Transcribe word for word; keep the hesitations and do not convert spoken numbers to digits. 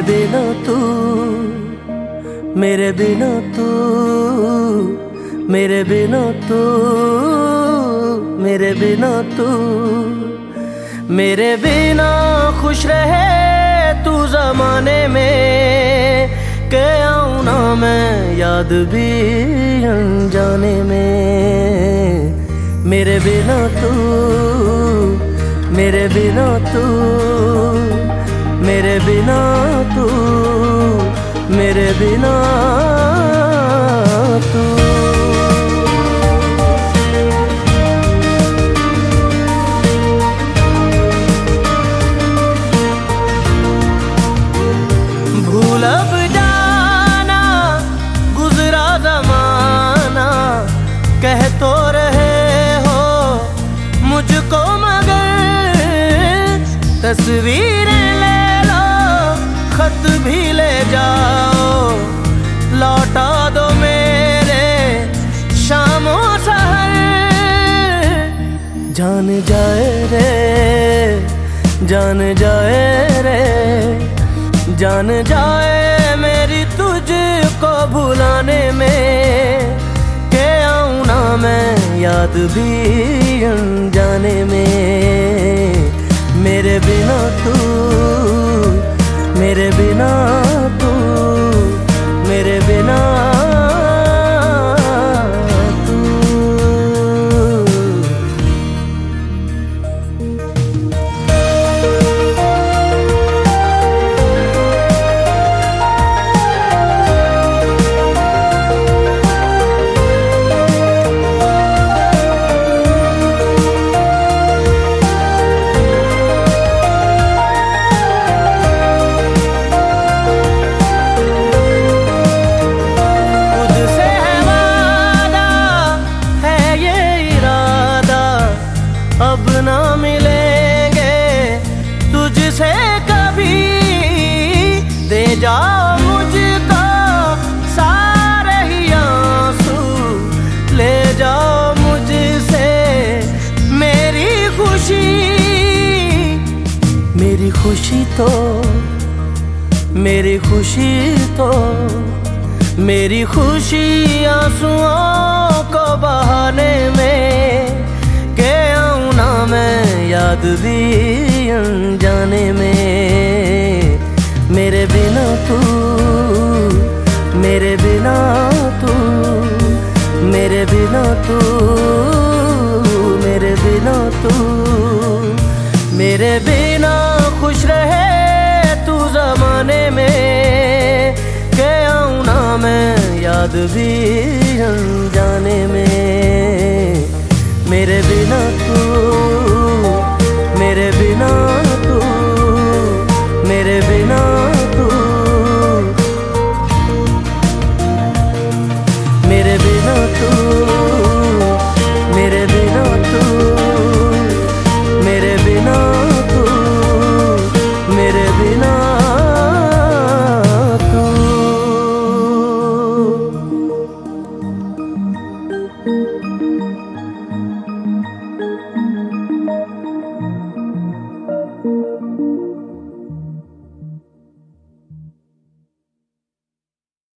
बिना तू, मेरे बिना तू, मेरे बिना तू, मेरे बिना तू, मेरे बिना खुश रहे तू ज़माने में, के आऊँ ना मैं याद भी अनजाने में। मेरे बिना तू, मेरे बिना तू, मेरे बिना तू, मेरे बिना तू। भूल अब जाना गुजरा ज़माना, कह तो रहे हो मुझको मगर तस्वीरें ले लो, खत भी ले जाओ, लौटा दो मेरे शामो सहर। जान जाए रे, जान जाए रे, जान जाए मेरी तुझको भुलाने में, के आऊँ ना मैं याद भी अनजाने में। मेरे बिना तू, मेरे बिना तू, मेरे बिना तू। अब ना मिलेंगे तुझसे कभी, दे जाओ मुझको सारे ही आंसू, ले जाओ मुझसे मेरी खुशी। मेरी खुशी तो, मेरी खुशी तो, मेरी खुशी आंसुओं को बहाने में, के आऊँ ना मैं याद भी अनजाने में। मेरे बिना तू, मेरे बिना तू, मेरे बिना तू, मेरे बिना तू, मेरे बिना खुश रहे तू ज़माने में, के आऊँ ना मैं याद भी अनजाने में।